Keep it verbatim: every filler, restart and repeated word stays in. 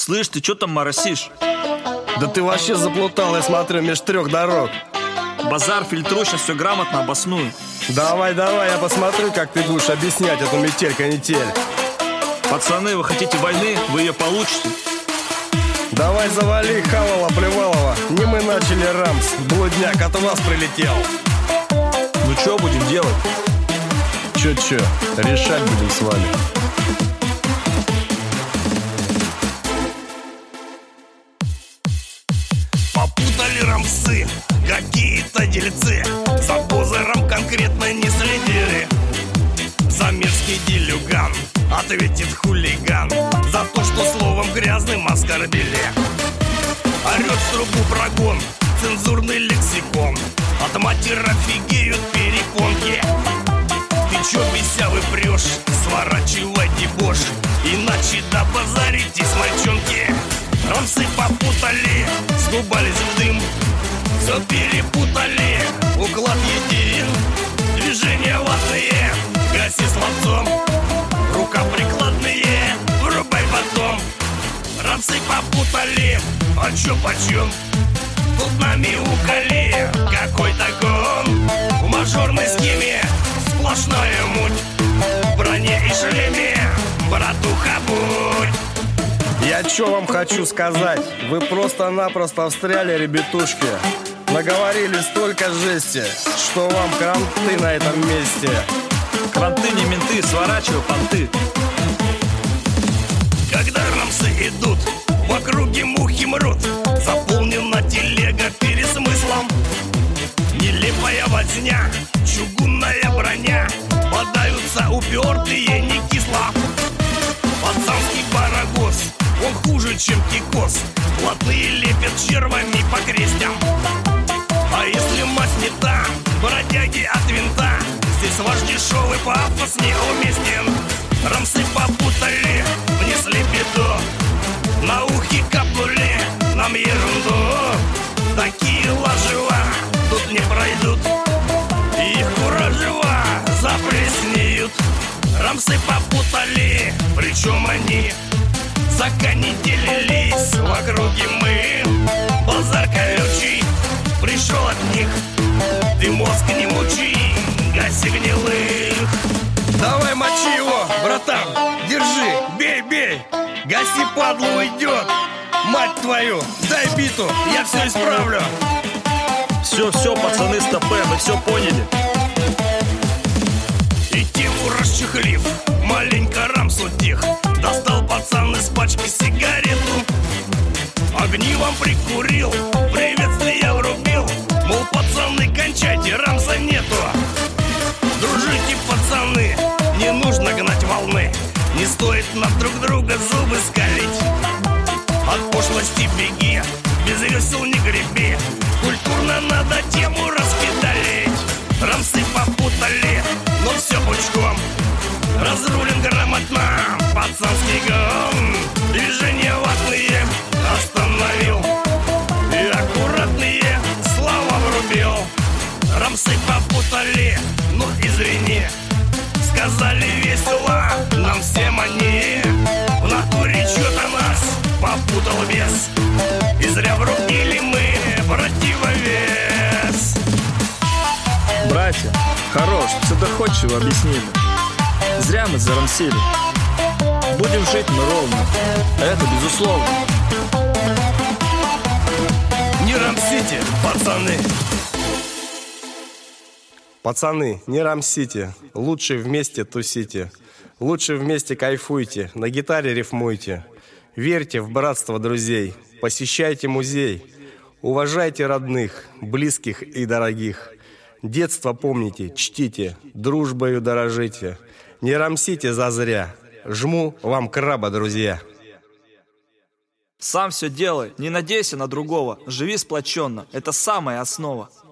Слышь, ты что там моросишь? Да ты вообще заплутал, я смотрю, меж трех дорог. Базар фильтрую, сейчас все грамотно обосную. Давай, давай, я посмотрю, как ты будешь объяснять эту метель-канитель. Пацаны, вы хотите войны, вы ее получите. Давай завали, Хавала-Плевалова. Не мы начали, Рамс. Блудняк от вас прилетел. Ну что будем делать? Че-че, решать будем с вами. Попутали рамсы, какие-то дельцы. За бузером конкретно не следили. За мерзкий делюган ответит хулиган. За то, что словом грязным оскорбили. Орет в трубу прогон, цензурный лексикон. От матери офигеют перепонки. Ты чё, бесявый, прешь? Сворачивай дебош, иначе добазаритесь, мальчонки. Рамсы попутали, сгубались в дым. Все перепутали, уклад един. Движения ватные, гаси словцом. Рука прикладные, врубай потом. Рамсы попутали, а чё почем? Тут нами укали, какой-то гон. В мажорной схеме сплошная муть. В броне и шлеме, братуха, будь. Я чё вам хочу сказать? Вы просто-напросто встряли, ребятушки. Наговорили столько жести, что вам кранты на этом месте. Кранты не менты, сворачивай понты. Когда рамсы идут, в округе мухи мрут. Заполнена телега пересмыслом. Нелепая возня, чугунная броня. Бодаются упертые, не кисло. Пацанский паровоз, он хуже, чем кикос. Плотные лепят червами по крестям. А если мать не та, бродяги от винта, здесь ваш дешевый пафос неуместен. Рамсы попутали, внесли беду. На ухе капнули нам ерунду. Такие ложева тут не пройдут. Их куражева заплеснеют. Рамсы попутали, причем они законеделились в округе мы. Базар колючий пришел от них. Ты мозг не мучи, гаси гнилых. Давай мочи его, братан, держи, бей, бей. Гаси, падлу, уйдет. Мать твою, дай биту, я все исправлю. Все, все, пацаны, стопэ, мы все поняли. И тему расчехлив, маленько рамсу тих. Достал пацан из пачки сигарету. Огнивом прикурил, приветствие врубил. Мол, пацаны, кончайте, рамса нету. Дружите, пацаны, не нужно гнать волны. Не стоит нам друг друга зубы скалить. От пошлости беги, без весел не греби. Культурно надо тему распедалить. Рамсы попутали, но все пучком. Разрулен грамотно пацанский гон. Движения ватные остановил и аккуратные слова врубил. Рамсы попутали, ну извини. Сказали весело нам всем они. В натуре что-то нас попутал вес. И зря врубили мы противовес. Братья, хорош, все доходчиво объяснили. Зря мы зарамсили. Будем жить мы ровно, это безусловно. Не рамсите, пацаны. Пацаны, не рамсите, лучше вместе тусите. Лучше вместе кайфуйте, на гитаре рифмуйте. Верьте в братство друзей, посещайте музей. Уважайте родных, близких и дорогих. Детство помните, чтите, дружбою дорожите. Не рамсите зазря, жму вам краба, друзья. Сам все делай, не надейся на другого. Живи сплоченно, это самая основа.